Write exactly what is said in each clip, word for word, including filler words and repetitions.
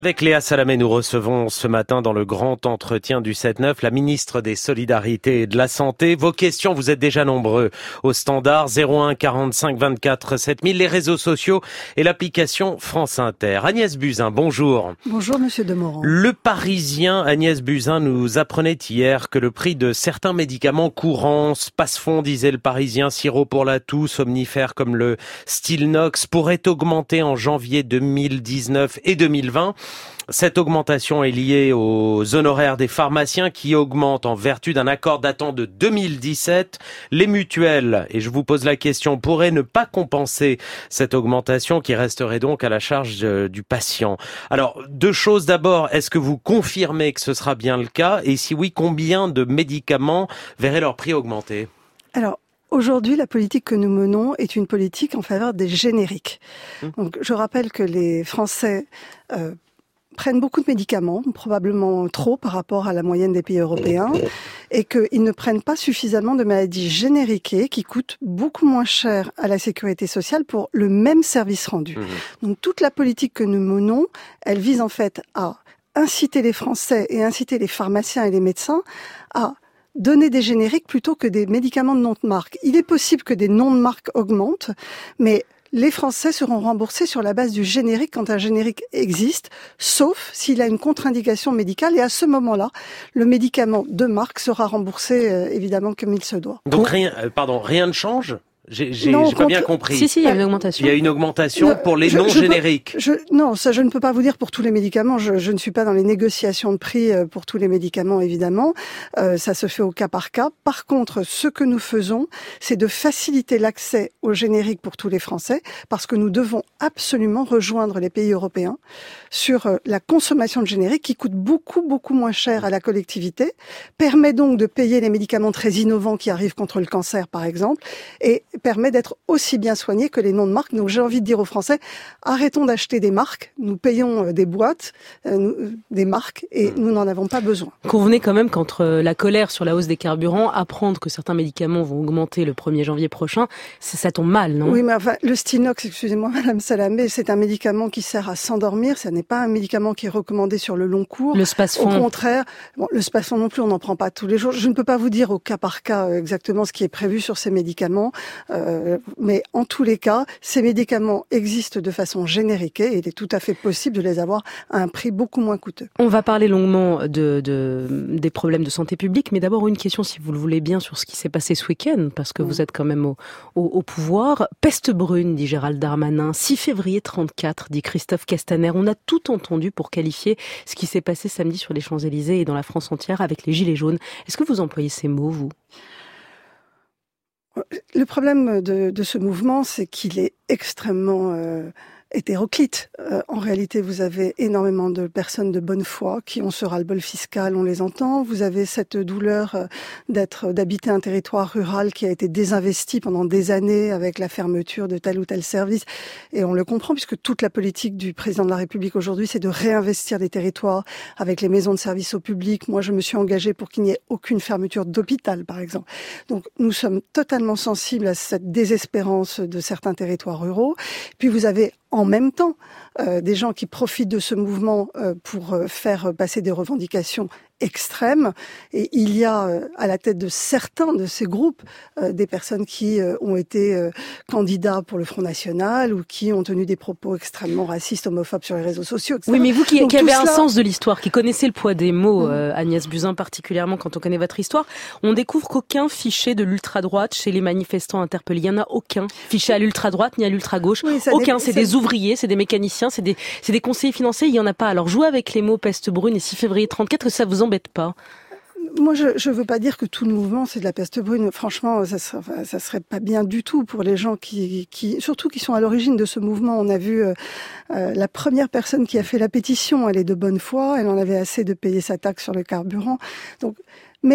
Avec Léa Salamé, nous recevons ce matin dans le grand entretien du sept neuf la ministre des Solidarités et de la Santé. Vos questions, vous êtes déjà nombreux au standard zéro un quarante-cinq vingt-quatre sept mille, les réseaux sociaux et l'application France Inter. Agnès Buzyn, bonjour. Bonjour Monsieur Demorand. Le Parisien, Agnès Buzyn, nous apprenait hier que le prix de certains médicaments courants, Spasfon disait le Parisien, sirop pour la toux, somnifères comme le Stilnox, pourrait augmenter en janvier deux mille dix-neuf et deux mille vingt. Cette augmentation est liée aux honoraires des pharmaciens qui augmentent en vertu d'un accord datant de deux mille dix-sept. Les mutuelles, et je vous pose la question, pourraient ne pas compenser cette augmentation qui resterait donc à la charge du patient. Alors, deux choses d'abord, est-ce que vous confirmez que ce sera bien le cas? Et si oui, combien de médicaments verraient leur prix augmenter? Alors, aujourd'hui, la politique que nous menons est une politique en faveur des génériques. Mmh. Donc, je rappelle que les Français euh, prennent beaucoup de médicaments, probablement trop par rapport à la moyenne des pays européens, et qu'ils ne prennent pas suffisamment de maladies génériquées qui coûtent beaucoup moins cher à la sécurité sociale pour le même service rendu. Mmh. Donc toute la politique que nous menons, elle vise en fait à inciter les Français et inciter les pharmaciens et les médecins à donner des génériques plutôt que des médicaments de nom de marque. Il est possible que des noms de marque augmentent, mais les Français seront remboursés sur la base du générique quand un générique existe, sauf s'il a une contre-indication médicale. Et à ce moment-là, le médicament de marque sera remboursé euh, évidemment comme il se doit. Donc rien, euh, pardon, rien ne change ? J'ai, j'ai, j'ai pas bien compris. Si, si, il y a une augmentation. Il y a une augmentation non, pour les je, non je génériques. Peux, je, non, ça, je ne peux pas vous dire pour tous les médicaments. Je, je ne suis pas dans les négociations de prix pour tous les médicaments, évidemment. Euh, ça se fait au cas par cas. Par contre, ce que nous faisons, c'est de faciliter l'accès aux génériques pour tous les Français, parce que nous devons absolument rejoindre les pays européens sur la consommation de génériques qui coûte beaucoup, beaucoup moins cher à la collectivité, permet donc de payer les médicaments très innovants qui arrivent contre le cancer, par exemple, et permet d'être aussi bien soigné que les noms de marque. Donc j'ai envie de dire aux Français, arrêtons d'acheter des marques, nous payons des boîtes, euh, nous, des marques, et mmh. nous n'en avons pas besoin. Convenez quand même qu'entre la colère sur la hausse des carburants, apprendre que certains médicaments vont augmenter le premier janvier prochain, ça tombe mal, non? Oui, mais enfin, le Stilnox, excusez-moi Madame Salamé, c'est un médicament qui sert à s'endormir, ça n'est pas un médicament qui est recommandé sur le long cours. Le Spasfon. Au contraire, bon, le Spasfon non plus, on n'en prend pas tous les jours. Je ne peux pas vous dire au cas par cas exactement ce qui est prévu sur ces médicaments. Euh, mais en tous les cas, ces médicaments existent de façon générique et il est tout à fait possible de les avoir à un prix beaucoup moins coûteux. On va parler longuement de, de, des problèmes de santé publique, mais d'abord une question, si vous le voulez bien, sur ce qui s'est passé ce week-end, parce que mmh. vous êtes quand même au, au, au pouvoir. Peste brune, dit Gérald Darmanin. six février trente-quatre, dit Christophe Castaner. On a tout entendu pour qualifier ce qui s'est passé samedi sur les Champs-Élysées et dans la France entière avec les Gilets jaunes. Est-ce que vous employez ces mots, vous ? Le problème de, de ce mouvement, c'est qu'il est extrêmement euh, hétéroclite. Euh, en réalité, vous avez énormément de personnes de bonne foi qui ont ce ras-le-bol fiscal, on les entend. Vous avez cette douleur euh, d'être, d'habiter un territoire rural qui a été désinvesti pendant des années avec la fermeture de tel ou tel service. Et on le comprend puisque toute la politique du président de la République aujourd'hui, c'est de réinvestir les territoires avec les maisons de service au public. Moi, je me suis engagée pour qu'il n'y ait aucune fermeture d'hôpital, par exemple. Donc, nous sommes totalement sensibles à cette désespérance de certains territoires ruraux. Puis vous avez en même temps euh, des gens qui profitent de ce mouvement euh, pour euh, faire passer des revendications extrêmes. Et il y a euh, à la tête de certains de ces groupes euh, des personnes qui euh, ont été euh, candidats pour le Front National ou qui ont tenu des propos extrêmement racistes, homophobes sur les réseaux sociaux, et cetera. Oui, mais vous qui, qui avez un cela... sens de l'histoire, qui connaissez le poids des mots, mmh. euh, Agnès Buzyn particulièrement quand on connaît votre histoire, on découvre qu'aucun fichier de l'ultra-droite chez les manifestants interpellés, il n'y en a aucun fichier à l'ultra-droite ni à l'ultra-gauche, oui, aucun, c'est des ouvriers, c'est des mécaniciens, c'est des, c'est des conseillers financiers, il n'y en a pas. Alors jouez avec les mots peste brune et six février trente-quatre, ça vous embête pas? Moi, je je veux pas dire que tout le mouvement c'est de la peste brune. Franchement, ça serait, ça serait pas bien du tout pour les gens qui, qui, surtout qui sont à l'origine de ce mouvement. On a vu euh, euh, la première personne qui a fait la pétition, elle est de bonne foi, elle en avait assez de payer sa taxe sur le carburant. Donc, mais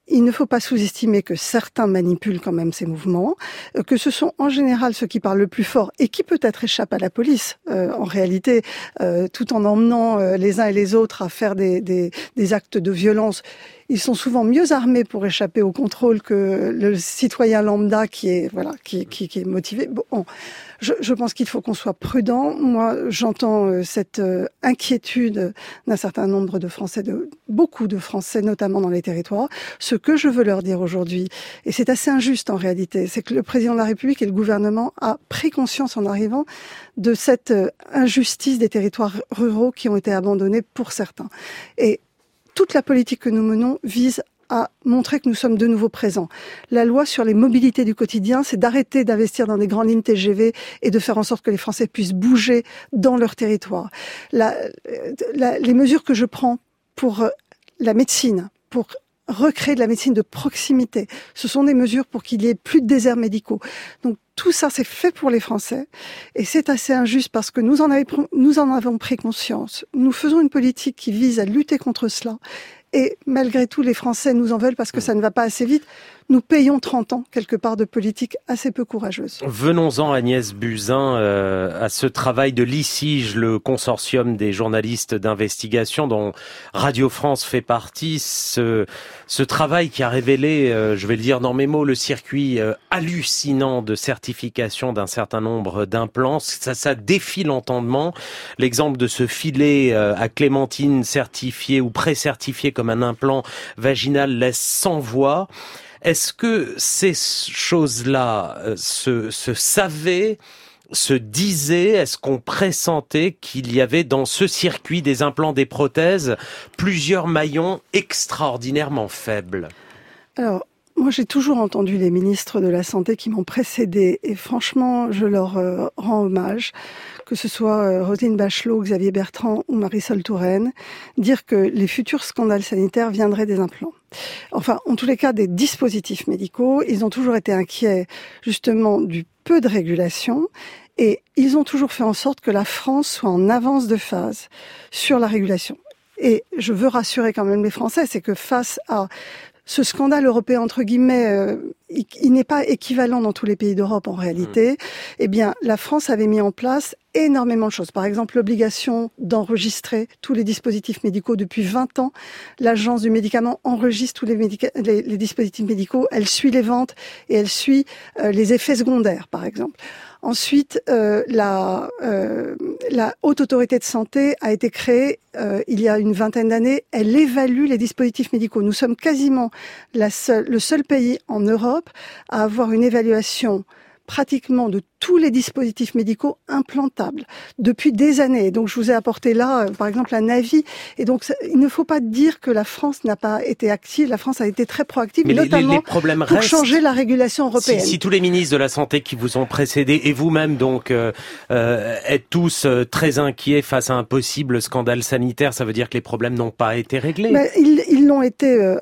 il ne faut pas sous-estimer que certains manipulent quand même ces mouvements, que ce sont en général ceux qui parlent le plus fort et qui peut-être échappent à la police, euh, en réalité, euh, tout en emmenant euh, les uns et les autres à faire des, des, des actes de violence. Ils sont souvent mieux armés pour échapper au contrôle que le citoyen lambda qui est voilà qui qui, qui est motivé. Bon, je, je pense qu'il faut qu'on soit prudent. Moi, j'entends euh, cette euh, inquiétude d'un certain nombre de Français, de beaucoup de Français, notamment dans les territoires. Ce que je veux leur dire aujourd'hui, et c'est assez injuste en réalité, c'est que le président de la République et le gouvernement a pris conscience en arrivant de cette euh, injustice des territoires ruraux qui ont été abandonnés pour certains. Et toute la politique que nous menons vise à montrer que nous sommes de nouveau présents. La loi sur les mobilités du quotidien, c'est d'arrêter d'investir dans des grandes lignes T G V et de faire en sorte que les Français puissent bouger dans leur territoire. La, la, les mesures que je prends pour la médecine, pour recréer de la médecine de proximité, ce sont des mesures pour qu'il y ait plus de déserts médicaux. Donc tout ça, c'est fait pour les Français et c'est assez injuste parce que nous en, avons, nous en avons pris conscience. Nous faisons une politique qui vise à lutter contre cela et malgré tout, les Français nous en veulent parce que ça ne va pas assez vite. Nous payons trente ans, quelque part, de politique assez peu courageuse. Venons-en, Agnès Buzyn, euh, à ce travail de l'I C I J, le consortium des journalistes d'investigation dont Radio France fait partie. Ce, ce travail qui a révélé, euh, je vais le dire dans mes mots, le circuit euh, hallucinant de certification d'un certain nombre d'implants. Ça, ça défie l'entendement. L'exemple de ce filet euh, à clémentine certifié ou pré-certifié comme un implant vaginal laisse sans voix. Est-ce que ces choses-là euh, se, se savaient, se disaient, est-ce qu'on pressentait qu'il y avait dans ce circuit des implants, des prothèses, plusieurs maillons extraordinairement faibles ? Alors, moi j'ai toujours entendu les ministres de la Santé qui m'ont précédé et franchement, je leur euh, rends hommage, que ce soit euh, Roselyne Bachelot, Xavier Bertrand ou Marisol Touraine, dire que les futurs scandales sanitaires viendraient des implants. Enfin, en tous les cas, des dispositifs médicaux. Ils ont toujours été inquiets, justement, du peu de régulation. Et ils ont toujours fait en sorte que la France soit en avance de phase sur la régulation. Et je veux rassurer quand même les Français, c'est que face à ce scandale européen, entre guillemets, euh, il, il n'est pas équivalent dans tous les pays d'Europe en réalité. Mmh. Eh bien, la France avait mis en place énormément de choses. Par exemple, l'obligation d'enregistrer tous les dispositifs médicaux depuis vingt ans. L'Agence du médicament enregistre tous les, médica- les, les dispositifs médicaux. Elle suit les ventes et elle suit euh, les effets secondaires, par exemple. Ensuite, euh, la, euh, la Haute Autorité de Santé a été créée euh, il y a une vingtaine d'années. Elle évalue les dispositifs médicaux. Nous sommes quasiment la seule, le seul pays en Europe à avoir une évaluation pratiquement de tous les dispositifs médicaux implantables depuis des années. Donc je vous ai apporté là, euh, par exemple, un avis. Et donc ça, il ne faut pas dire que la France n'a pas été active. La France a été très proactive, mais notamment les, les problèmes pour restent. changer la régulation européenne. Si, si tous les ministres de la Santé qui vous ont précédé et vous-même donc euh, euh, êtes tous euh, très inquiets face à un possible scandale sanitaire, ça veut dire que les problèmes n'ont pas été réglés. Mais ils, ils l'ont été. Euh,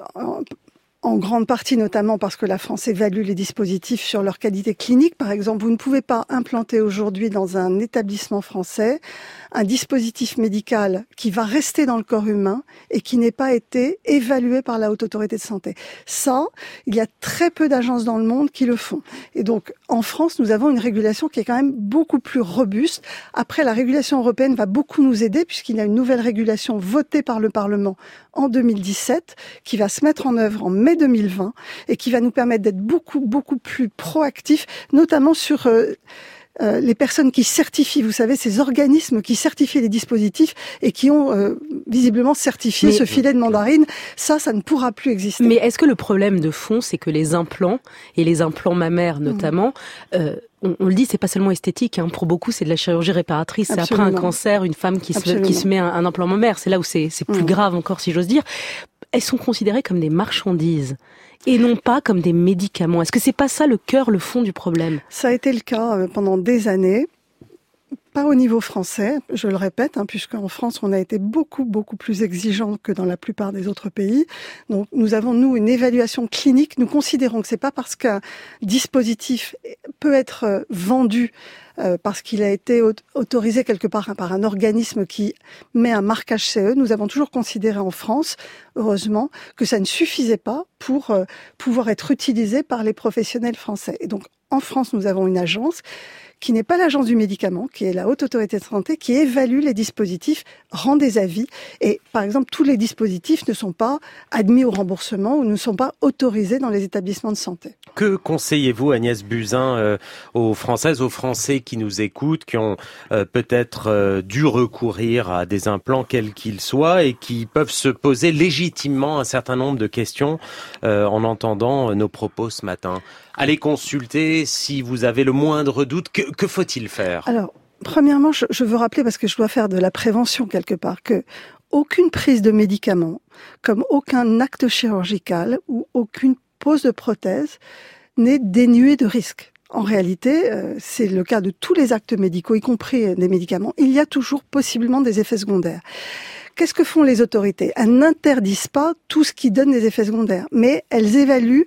En grande partie, notamment parce que la France évalue les dispositifs sur leur qualité clinique. Par exemple, vous ne pouvez pas implanter aujourd'hui dans un établissement français un dispositif médical qui va rester dans le corps humain et qui n'ait pas été évalué par la Haute Autorité de Santé. Ça, il y a très peu d'agences dans le monde qui le font. Et donc, en France, nous avons une régulation qui est quand même beaucoup plus robuste. Après, la régulation européenne va beaucoup nous aider puisqu'il y a une nouvelle régulation votée par le Parlement en deux mille dix-sept qui va se mettre en œuvre en mai deux mille vingt et qui va nous permettre d'être beaucoup, beaucoup plus proactifs, notamment sur euh, euh, les personnes qui certifient, vous savez, ces organismes qui certifient les dispositifs et qui ont euh, visiblement certifié Mais, ce filet de mandarine. Ça, ça ne pourra plus exister. Mais est-ce que le problème de fond, c'est que les implants, et les implants mammaires notamment, mmh. euh, on, on le dit, c'est pas seulement esthétique, hein. Pour beaucoup, c'est de la chirurgie réparatrice. C'est après un cancer, une femme qui, se, qui se met un, un implant mammaire. C'est là où c'est, c'est plus mmh. grave encore, si j'ose dire. Elles sont considérées comme des marchandises et non pas comme des médicaments. Est-ce que c'est pas ça le cœur, le fond du problème ? Ça a été le cas pendant des années. pas au niveau français, je le répète, hein, puisqu'en France, on a été beaucoup, beaucoup plus exigeant que dans la plupart des autres pays. Donc, nous avons, nous, une évaluation clinique. Nous considérons que c'est pas parce qu'un dispositif peut être vendu euh, parce qu'il a été autorisé quelque part par un organisme qui met un marquage C E. Nous avons toujours considéré en France, heureusement, que ça ne suffisait pas pour euh, pouvoir être utilisé par les professionnels français. Et donc, en France, nous avons une agence qui n'est pas l'agence du médicament, qui est la Haute Autorité de Santé, qui évalue les dispositifs, rend des avis. Et par exemple, tous les dispositifs ne sont pas admis au remboursement ou ne sont pas autorisés dans les établissements de santé. Que conseillez-vous, Agnès Buzyn, euh, aux Françaises, aux Français qui nous écoutent, qui ont euh, peut-être euh, dû recourir à des implants quels qu'ils soient et qui peuvent se poser légitimement un certain nombre de questions euh, en entendant nos propos ce matin? Allez consulter si vous avez le moindre doute. Que, que faut-il faire? Alors, premièrement, je, je veux rappeler, parce que je dois faire de la prévention quelque part, que aucune prise de médicaments, comme aucun acte chirurgical ou aucune pose de prothèse n'est dénuée de risque. En réalité, euh, c'est le cas de tous les actes médicaux, y compris des médicaments. Il y a toujours possiblement des effets secondaires. Qu'est-ce que font les autorités? Elles n'interdisent pas tout ce qui donne des effets secondaires, mais elles évaluent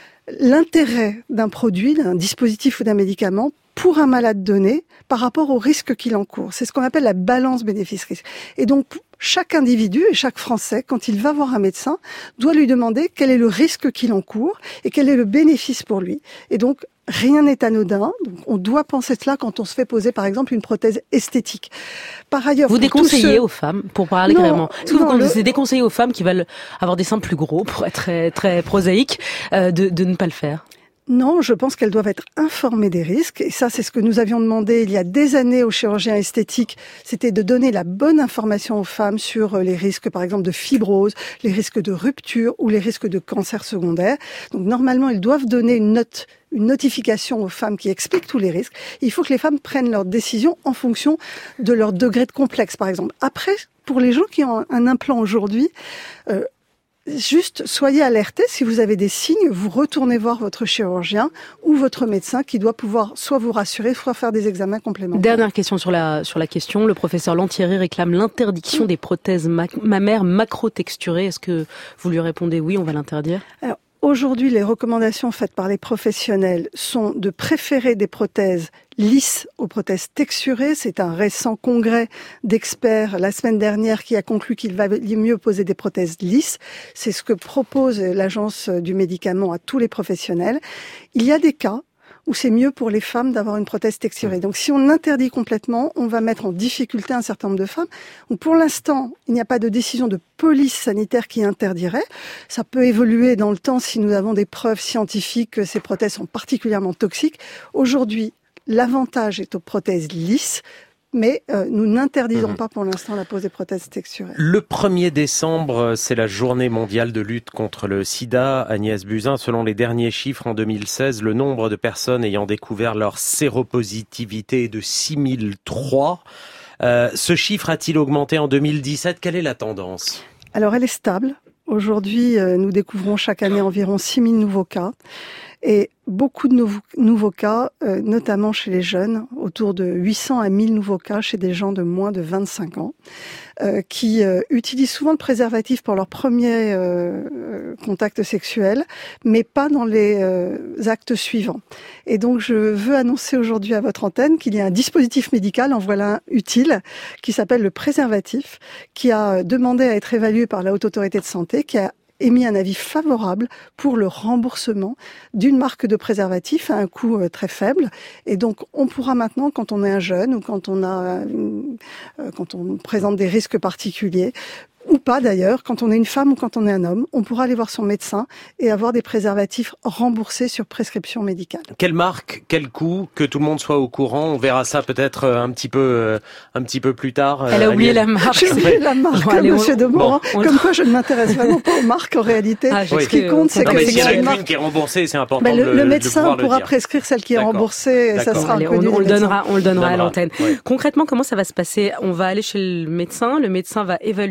l'intérêt d'un produit, d'un dispositif ou d'un médicament pour un malade donné par rapport au risque qu'il encourt. C'est ce qu'on appelle la balance bénéfice-risque. Et donc, chaque individu et chaque Français, quand il va voir un médecin, doit lui demander quel est le risque qu'il encourt et quel est le bénéfice pour lui. Et donc, rien n'est anodin. Donc, on doit penser cela quand on se fait poser, par exemple, une prothèse esthétique. Par ailleurs, vous déconseillez ceux... aux femmes, pour parler non, clairement, est-ce que non, vous le... déconseillez aux femmes qui veulent avoir des seins plus gros, pour être très, très prosaïque, euh, de, de ne pas le faire? Non, je pense qu'elles doivent être informées des risques. Et ça, c'est ce que nous avions demandé il y a des années aux chirurgiens esthétiques. C'était de donner la bonne information aux femmes sur les risques, par exemple, de fibrose, les risques de rupture ou les risques de cancer secondaire. Donc, normalement, ils doivent donner une note, une notification aux femmes qui explique tous les risques. Il faut que les femmes prennent leurs décisions en fonction de leur degré de complexe, par exemple. Après, pour les gens qui ont un implant aujourd'hui, euh, juste, soyez alertés. Si vous avez des signes, vous retournez voir votre chirurgien ou votre médecin qui doit pouvoir soit vous rassurer, soit faire des examens complémentaires. Dernière question sur la, sur la question. Le professeur Lantieri réclame l'interdiction des prothèses ma- mammaires macro-texturées. Est-ce que vous lui répondez oui, on va l'interdire? Alors, aujourd'hui, les recommandations faites par les professionnels sont de préférer des prothèses lisses aux prothèses texturées. C'est un récent congrès d'experts la semaine dernière qui a conclu qu'il valait mieux poser des prothèses lisses. C'est ce que propose l'Agence du médicament à tous les professionnels. Il y a des cas où c'est mieux pour les femmes d'avoir une prothèse texturée. Donc si on interdit complètement, on va mettre en difficulté un certain nombre de femmes. Donc pour l'instant, il n'y a pas de décision de police sanitaire qui interdirait. Ça peut évoluer dans le temps si nous avons des preuves scientifiques que ces prothèses sont particulièrement toxiques. Aujourd'hui, l'avantage est aux prothèses lisses, mais euh, nous n'interdisons mmh. pas pour l'instant la pose des prothèses texturées. Le premier décembre, c'est la journée mondiale de lutte contre le sida. Agnès Buzyn, selon les derniers chiffres en deux mille seize, le nombre de personnes ayant découvert leur séropositivité est de six mille trois. Euh, ce chiffre a-t-il augmenté en deux mille dix-sept? Quelle est la tendance? Alors elle est stable. Aujourd'hui, euh, nous découvrons chaque année environ six mille nouveaux cas. Et beaucoup de nouveaux, nouveaux cas, euh, notamment chez les jeunes, autour de huit cents à mille nouveaux cas chez des gens de moins de vingt-cinq ans, euh, qui euh, utilisent souvent le préservatif pour leur premier euh, contact sexuel, mais pas dans les euh, actes suivants. Et donc, je veux annoncer aujourd'hui à votre antenne qu'il y a un dispositif médical, en voilà un utile, qui s'appelle le préservatif, qui a demandé à être évalué par la Haute Autorité de Santé, qui a émis un avis favorable pour le remboursement d'une marque de préservatif à un coût euh, très faible. Et donc, on pourra maintenant, quand on est un jeune ou quand on a, euh, quand on présente des risques particuliers, ou pas d'ailleurs, quand on est une femme ou quand on est un homme, on pourra aller voir son médecin et avoir des préservatifs remboursés sur prescription médicale. Quelle marque, quel coût, que tout le monde soit au courant. On verra ça peut-être un petit peu, un petit peu plus tard. Elle a oublié la marque. J'ai oublié la marque, bon, allez, Monsieur Demorand. Bon, comme quoi, je ne m'intéresse vraiment pas aux marques en réalité. Ah, oui. Ce qui compte, c'est non, que mais c'est une marque qui est remboursée, c'est important. Ben, le, de, le médecin de pourra le prescrire celle qui est D'accord. remboursée et ça sera allez, connu. On, on le donnera, on le donnera Donnera. à l'antenne. Oui. Concrètement, comment ça va se passer? On va aller chez le médecin. Le médecin va évaluer votre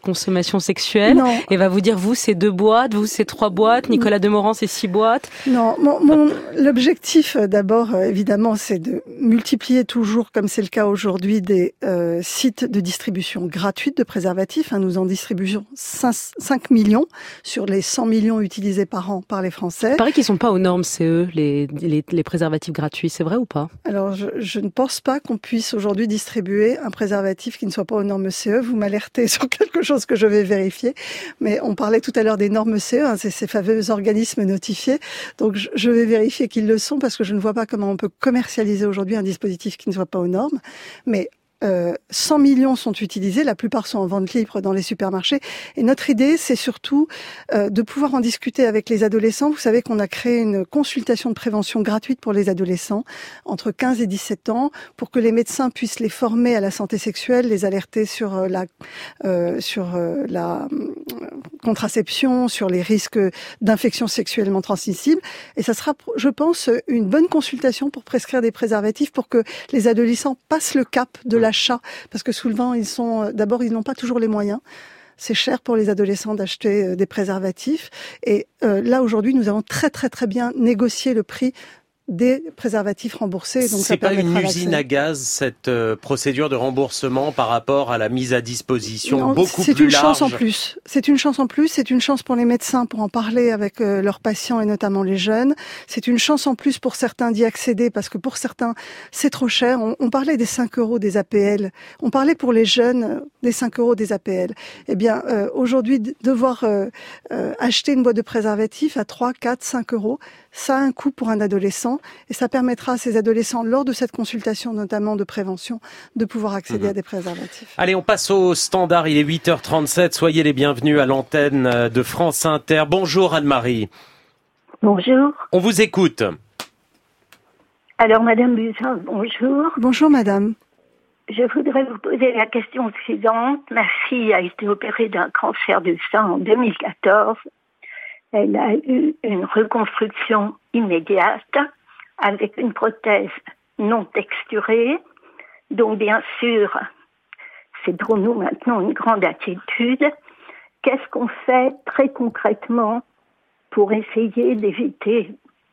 consommation sexuelle non. et va vous dire vous c'est deux boîtes, vous c'est trois boîtes, Nicolas Demorand c'est six boîtes. Non, mon, mon l'objectif d'abord évidemment c'est de multiplier toujours comme c'est le cas aujourd'hui des euh, sites de distribution gratuite de préservatifs. Hein, nous en distribuons cinq millions sur les cent millions utilisés par an par les Français. Il paraît qu'ils sont pas aux normes C E les les, les préservatifs gratuits, c'est vrai ou pas? Alors je, je ne pense pas qu'on puisse aujourd'hui distribuer un préservatif qui ne soit pas aux normes C E. Vous m'alertez sur quelque chose que je vais vérifier, mais on parlait tout à l'heure des normes C E, hein, c'est ces fameux organismes notifiés. Donc je, je vais vérifier qu'ils le sont parce que je ne vois pas comment on peut commercialiser aujourd'hui un dispositif qui ne soit pas aux normes. Mais Euh, cent millions sont utilisés, la plupart sont en vente libre dans les supermarchés. Et notre idée, c'est surtout euh, de pouvoir en discuter avec les adolescents. Vous savez qu'on a créé une consultation de prévention gratuite pour les adolescents entre quinze et dix-sept ans pour que les médecins puissent les former à la santé sexuelle, les alerter sur euh, la, euh, sur, euh, la euh, contraception, sur les risques d'infections sexuellement transmissibles. Et ça sera, je pense, une bonne consultation pour prescrire des préservatifs pour que les adolescents passent le cap de l'achat, parce que souvent ils sont, d'abord ils n'ont pas toujours les moyens. C'est cher pour les adolescents d'acheter des préservatifs. Et euh, là aujourd'hui, nous avons très très très bien négocié le prix des préservatifs remboursés. Donc c'est pas une usine à gaz cette euh, procédure de remboursement par rapport à la mise à disposition non, beaucoup plus large. C'est une chance en plus. C'est une chance en plus. C'est une chance pour les médecins pour en parler avec euh, leurs patients et notamment les jeunes. C'est une chance en plus pour certains d'y accéder parce que pour certains c'est trop cher. On, on parlait des cinq euros des A P L. On parlait pour les jeunes des cinq euros des A P L. Eh bien euh, aujourd'hui devoir euh, euh, acheter une boîte de préservatifs à trois, quatre, cinq euros, ça a un coût pour un adolescent. Et ça permettra à ces adolescents, lors de cette consultation notamment de prévention, de pouvoir accéder mmh. à des préservatifs. Allez, on passe au standard. Il est huit heures trente-sept. Soyez les bienvenus à l'antenne de France Inter. Bonjour Anne-Marie. Bonjour. On vous écoute. Alors Madame Buzyn, bonjour. Bonjour Madame. Je voudrais vous poser la question suivante. Ma fille a été opérée d'un cancer du sein en deux mille quatorze. Elle a eu une reconstruction immédiate avec une prothèse non texturée. Donc, bien sûr, c'est pour nous maintenant une grande inquiétude. Qu'est-ce qu'on fait très concrètement pour essayer d'éviter,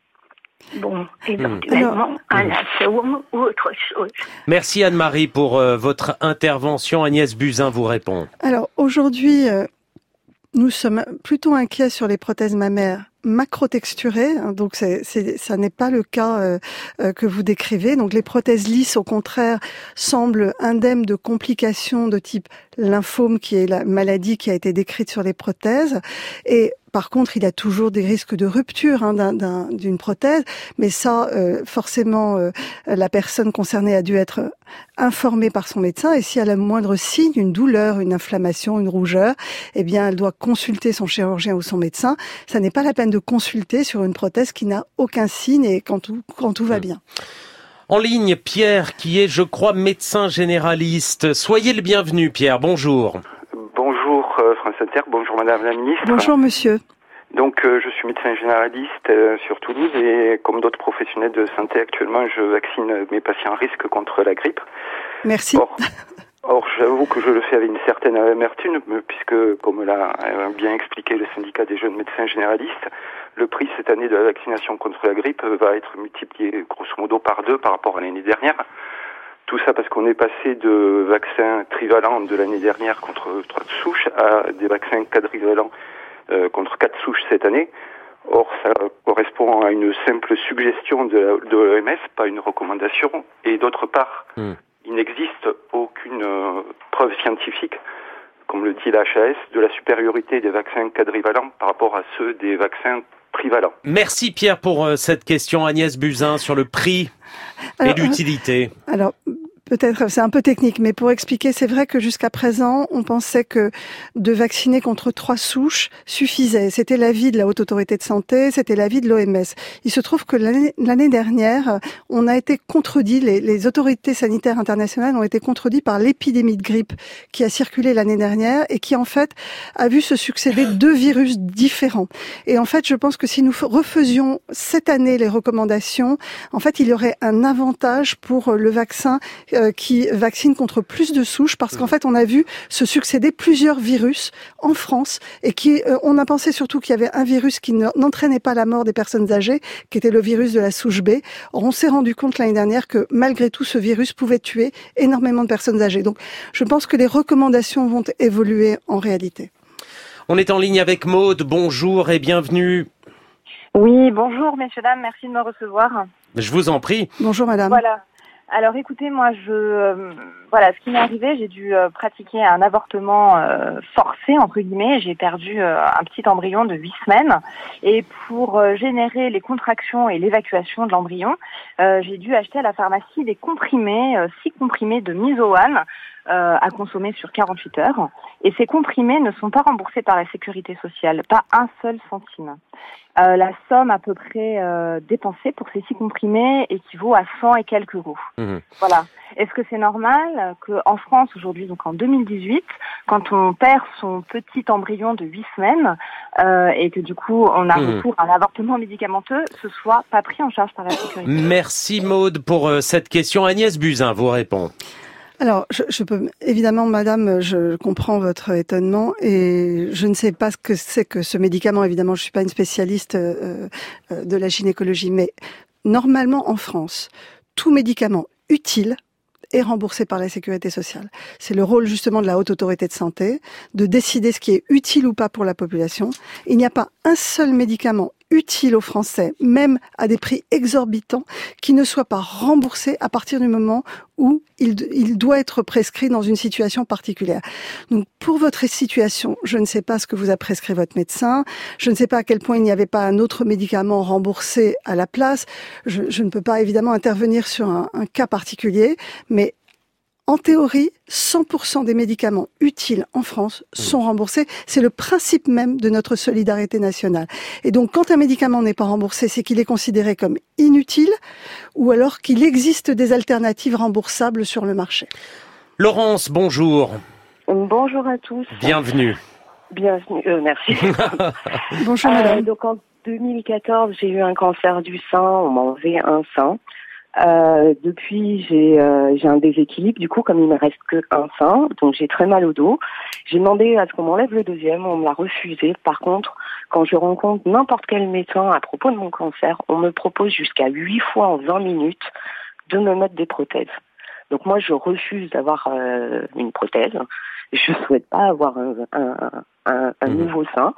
bon, éventuellement mmh. un lymphome ou autre chose? Merci Anne-Marie pour euh, votre intervention. Agnès Buzyn vous répond. Alors, aujourd'hui, euh, nous sommes plutôt inquiets sur les prothèses mammaires macrotexturées, hein, donc c'est, c'est, ça n'est pas le cas euh, euh, que vous décrivez. Donc les prothèses lisses, au contraire, semblent indemnes de complications de type lymphome, qui est la maladie qui a été décrite sur les prothèses. Et par contre, il y a toujours des risques de rupture hein, d'un, d'un, d'une prothèse, mais ça, euh, forcément, euh, la personne concernée a dû être informée par son médecin. Et si elle a le moindre signe, une douleur, une inflammation, une rougeur, eh bien, elle doit consulter son chirurgien ou son médecin. Ça n'est pas la peine de consulter sur une prothèse qui n'a aucun signe et quand tout, quand tout va bien. En ligne, Pierre, qui est, je crois, médecin généraliste. Soyez le bienvenu, Pierre. Bonjour. Bonjour euh, France Inter, bonjour Madame la Ministre. Bonjour Monsieur. Donc euh, je suis médecin généraliste euh, sur Toulouse et comme d'autres professionnels de santé actuellement, je vaccine mes patients à risque contre la grippe. Merci. Or, or j'avoue que je le fais avec une certaine amertume puisque, comme l'a bien expliqué le syndicat des jeunes médecins généralistes, le prix cette année de la vaccination contre la grippe va être multiplié grosso modo par deux par rapport à l'année dernière. Tout ça parce qu'on est passé de vaccins trivalents de l'année dernière contre trois souches à des vaccins quadrivalents euh, contre quatre souches cette année. Or, ça correspond à une simple suggestion de, la, de l'O M S, pas une recommandation. Et d'autre part, mmh. il n'existe aucune euh, preuve scientifique, comme le dit l'H A S, de la supériorité des vaccins quadrivalents par rapport à ceux des vaccins trivalents. Merci Pierre pour euh, cette question. Agnès Buzyn sur le prix alors, et l'utilité. Alors, peut-être, c'est un peu technique, mais pour expliquer, c'est vrai que jusqu'à présent, on pensait que de vacciner contre trois souches suffisait. C'était l'avis de la Haute Autorité de Santé, c'était l'avis de l'O M S. Il se trouve que l'année, l'année dernière, on a été contredit, les, les autorités sanitaires internationales ont été contredites par l'épidémie de grippe qui a circulé l'année dernière et qui, en fait, a vu se succéder deux virus différents. Et en fait, je pense que si nous refaisions cette année les recommandations, en fait, il y aurait un avantage pour le vaccin euh, euh, qui vaccine contre plus de souches, parce qu'en fait, on a vu se succéder plusieurs virus en France, et qui, euh, on a pensé surtout qu'il y avait un virus qui n'entraînait pas la mort des personnes âgées, qui était le virus de la souche B. Or, on s'est rendu compte l'année dernière que malgré tout, ce virus pouvait tuer énormément de personnes âgées. Donc, je pense que les recommandations vont évoluer en réalité. On est en ligne avec Maude. Bonjour et bienvenue. Oui, bonjour messieurs, dames, merci de me recevoir. Je vous en prie. Bonjour madame. Voilà. Alors écoutez, moi je euh, voilà, ce qui m'est arrivé, j'ai dû euh, pratiquer un avortement euh, forcé entre guillemets. J'ai perdu euh, un petit embryon de huit semaines et pour euh, générer les contractions et l'évacuation de l'embryon, euh, j'ai dû acheter à la pharmacie des comprimés, euh, six comprimés de Misoane euh, à consommer sur quarante-huit heures. Et ces comprimés ne sont pas remboursés par la sécurité sociale, pas un seul centime. Euh, la somme à peu près euh, dépensée pour ces six comprimés équivaut à cent et quelques euros. Mmh. Voilà. Est-ce que c'est normal qu'en France aujourd'hui, donc en deux mille dix-huit, quand on perd son petit embryon de huit semaines euh, et que du coup on a mmh. recours à un avortement médicamenteux, ce soit pas pris en charge par la sécurité? Merci Maude pour euh, cette question. Agnès Buzyn vous répond. Alors, je, je peux évidemment, madame, je comprends votre étonnement et je ne sais pas ce que c'est que ce médicament. Évidemment, je suis pas une spécialiste euh, de la gynécologie, mais normalement en France, tout médicament utile est remboursé par la sécurité sociale. C'est le rôle justement de la haute autorité de santé de décider ce qui est utile ou pas pour la population. Il n'y a pas un seul médicament utile aux Français, même à des prix exorbitants, qui ne soit pas remboursé à partir du moment où il, il doit être prescrit dans une situation particulière. Donc, pour votre situation, je ne sais pas ce que vous a prescrit votre médecin, je ne sais pas à quel point il n'y avait pas un autre médicament remboursé à la place, je, je ne peux pas évidemment intervenir sur un, un cas particulier, mais en théorie, cent pour cent des médicaments utiles en France sont remboursés. C'est le principe même de notre solidarité nationale. Et donc, quand un médicament n'est pas remboursé, c'est qu'il est considéré comme inutile ou alors qu'il existe des alternatives remboursables sur le marché. Laurence, bonjour. Bonjour à tous. Bienvenue. Bienvenue, euh, merci. Bonjour madame. Euh, donc en deux mille quatorze, j'ai eu un cancer du sein, on m'a enlevé un sein. Euh, depuis, j'ai euh, j'ai un déséquilibre. Du coup, comme il me reste que un sein, donc j'ai très mal au dos. J'ai demandé à ce qu'on m'enlève le deuxième, on me l'a refusé. Par contre, quand je rencontre n'importe quel médecin à propos de mon cancer, on me propose jusqu'à huit fois en vingt minutes de me mettre des prothèses. Donc moi, je refuse d'avoir euh, une prothèse. Je souhaite pas avoir un, un, un, un mmh. nouveau sein.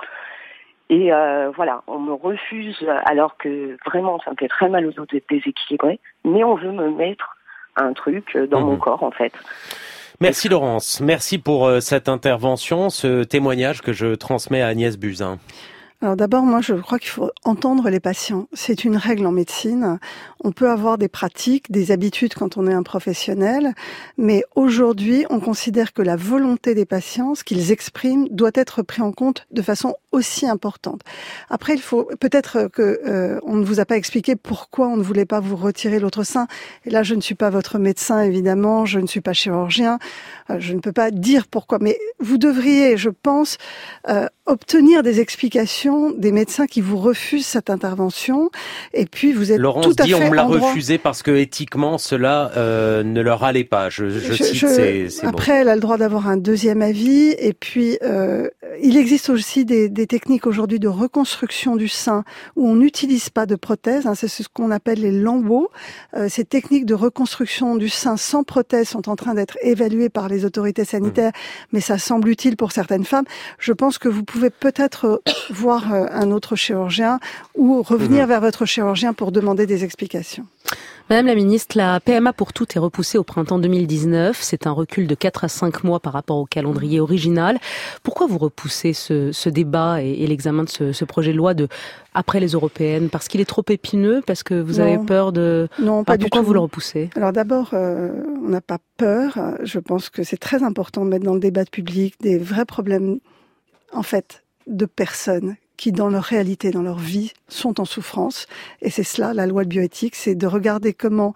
Et euh, voilà, on me refuse alors que vraiment ça me fait très mal aux os d'être déséquilibré, mais on veut me mettre un truc dans mmh. mon corps en fait. Merci Laurence, merci pour euh, cette intervention, ce témoignage que je transmets à Agnès Buzyn. Alors d'abord, moi, je crois qu'il faut entendre les patients. C'est une règle en médecine. On peut avoir des pratiques, des habitudes quand on est un professionnel, mais aujourd'hui, on considère que la volonté des patients, ce qu'ils expriment, doit être pris en compte de façon aussi importante. Après, il faut peut-être que euh, on ne vous a pas expliqué pourquoi on ne voulait pas vous retirer l'autre sein. Et là, je ne suis pas votre médecin, évidemment, je ne suis pas chirurgien, euh, je ne peux pas dire pourquoi, mais vous devriez, je pense, euh, obtenir des explications des médecins qui vous refusent cette intervention, et puis vous êtes Laurence tout à dit, fait on me l'a droit... refusé parce que éthiquement cela euh, ne leur allait pas. Je, je, je cite je, ces, ces Après, mots. Elle a le droit d'avoir un deuxième avis, et puis euh, il existe aussi des, des techniques aujourd'hui de reconstruction du sein où on n'utilise pas de prothèse. Hein, c'est ce qu'on appelle les lambeaux. Euh, ces techniques de reconstruction du sein sans prothèse sont en train d'être évaluées par les autorités sanitaires, mmh. mais ça semble utile pour certaines femmes. Je pense que vous pouvez peut-être voir un autre chirurgien ou revenir mmh. vers votre chirurgien pour demander des explications. Madame la ministre, la P M A pour toutes est repoussée au printemps deux mille dix-neuf. C'est un recul de quatre à cinq mois par rapport au calendrier original. Pourquoi vous repoussez ce, ce débat et, et l'examen de ce, ce projet de loi de après les européennes? Parce qu'il est trop épineux? Parce que vous non. avez peur de... Non, pas enfin, du pourquoi tout. vous le repoussez? Alors d'abord, euh, on n'a pas peur. Je pense que c'est très important de mettre dans le débat public des vrais problèmes, en fait, de personnes qui, dans leur réalité, dans leur vie, sont en souffrance. Et c'est cela, la loi de bioéthique, c'est de regarder comment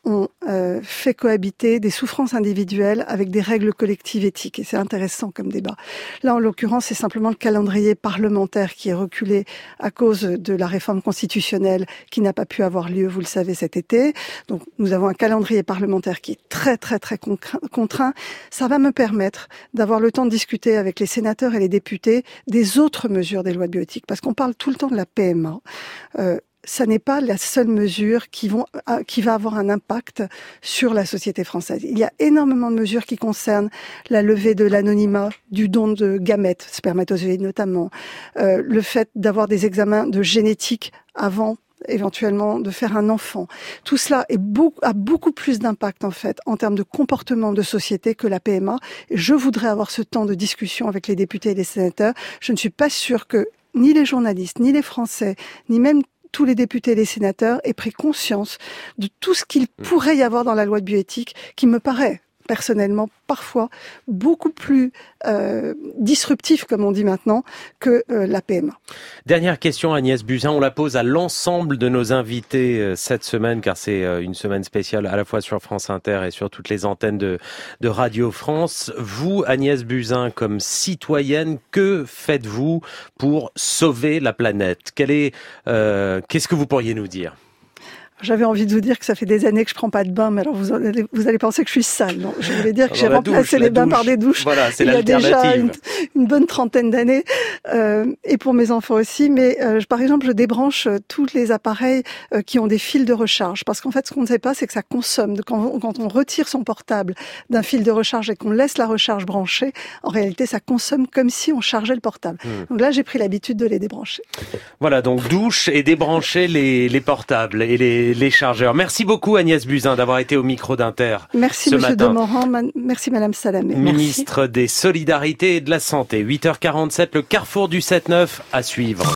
on euh, fait cohabiter des souffrances individuelles avec des règles collectives éthiques. Et c'est intéressant comme débat. Là, en l'occurrence, c'est simplement le calendrier parlementaire qui est reculé à cause de la réforme constitutionnelle qui n'a pas pu avoir lieu, vous le savez, cet été. Donc, nous avons un calendrier parlementaire qui est très, très, très contraint. Ça va me permettre d'avoir le temps de discuter avec les sénateurs et les députés des autres mesures des lois de bioéthique. Parce qu'on parle tout le temps de la P M A. Euh, ça n'est pas la seule mesure qui, vont, qui va avoir un impact sur la société française. Il y a énormément de mesures qui concernent la levée de l'anonymat, du don de gamètes, spermatozoïdes notamment, euh, le fait d'avoir des examens de génétique avant éventuellement de faire un enfant. Tout cela est beaucoup, a beaucoup plus d'impact en fait en termes de comportement de société que la P M A. Et je voudrais avoir ce temps de discussion avec les députés et les sénateurs. Je ne suis pas sûre que ni les journalistes, ni les Français, ni même tous les députés et les sénateurs aient pris conscience de tout ce qu'il pourrait y avoir dans la loi de bioéthique qui me paraît personnellement parfois beaucoup plus euh, disruptif, comme on dit maintenant, que euh, la P M A. Dernière question, Agnès Buzyn, on la pose à l'ensemble de nos invités euh, cette semaine, car c'est euh, une semaine spéciale à la fois sur France Inter et sur toutes les antennes de, de Radio France. Vous, Agnès Buzyn, comme citoyenne, que faites-vous pour sauver la planète ? Quel est, euh, qu'est-ce que vous pourriez nous dire ? J'avais envie de vous dire que ça fait des années que je prends pas de bain, mais alors vous allez, vous allez penser que je suis sale. Non, je voulais dire que j'ai remplacé les bains par des douches. Voilà, c'est il y a déjà une, une bonne trentaine d'années, euh, et pour mes enfants aussi. Mais euh, par exemple, je débranche tous les appareils euh, qui ont des fils de recharge, parce qu'en fait, ce qu'on ne sait pas, c'est que ça consomme. Quand on, quand on retire son portable d'un fil de recharge et qu'on laisse la recharge branchée, en réalité, ça consomme comme si on chargeait le portable. Mmh. Donc là, j'ai pris l'habitude de les débrancher. Voilà, donc douche et débrancher les, les portables et les les chargeurs. Merci beaucoup Agnès Buzyn d'avoir été au micro d'Inter. Merci ce Monsieur matin. Demorand, man... merci Madame Salamé. Ministre merci. des Solidarités et de la Santé. huit heures quarante-sept, le carrefour du sept neuf à suivre.